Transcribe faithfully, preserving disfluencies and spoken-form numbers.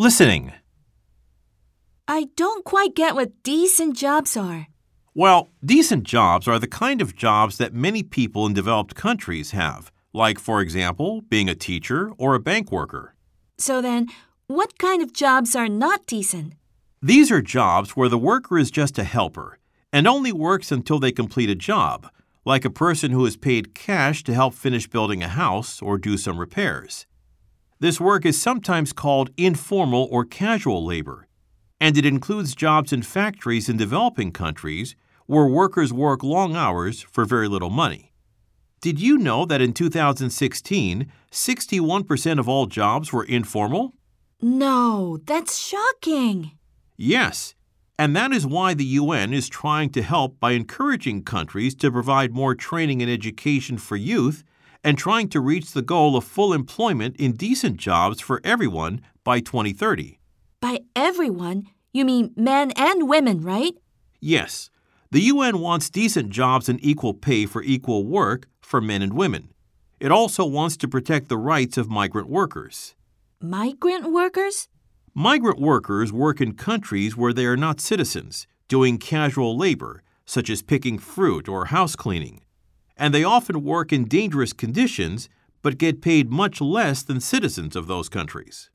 Listening. I don't quite get what decent jobs are. Well, decent jobs are the kind of jobs that many people in developed countries have, like, for example, being a teacher or a bank worker. So then, what kind of jobs are not decent? These are jobs where the worker is just a helper and only works until they complete a job, like a person who is paid cash to help finish building a house or do some repairs. This work is sometimes called informal or casual labor, and it includes jobs in factories in developing countries where workers work long hours for very little money. Did you know that in two thousand sixteen, sixty-one percent of all jobs were informal? No, that's shocking. Yes, and that is why the U N is trying to help by encouraging countries to provide more training and education for youth and trying to reach the goal of full employment in decent jobs for everyone by twenty thirty. By everyone, you mean men and women, right? Yes, the U N wants decent jobs and equal pay for equal work for men and women. It also wants to protect the rights of migrant workers. Migrant workers? Migrant workers work in countries where they are not citizens, doing casual labor, such as picking fruit or house cleaning. And they often work in dangerous conditions, but get paid much less than citizens of those countries.